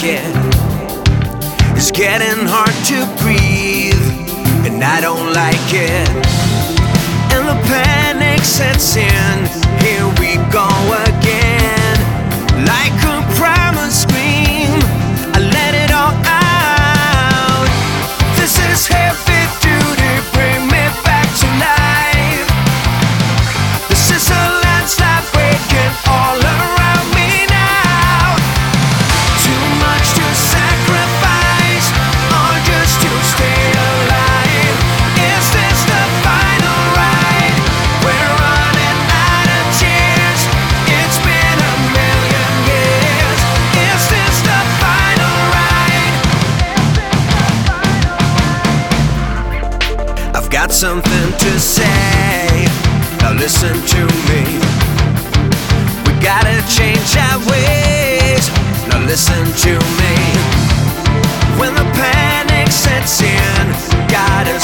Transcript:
it. It's getting hard to breathe, and I don't like it. And the panic sets in, here we go again. Like a primal scream, I let it all out. This is heavy duty, bring me back to life. This is a landslide breaking all around me now. Too much to sacrifice, or just to stay alive. Is this the final ride? We're running out of tears. It's been a million years. Is this the final ride? I've got something to say. Now listen to me. We gotta change our ways. Now listen to me. When the panic sets in, gotta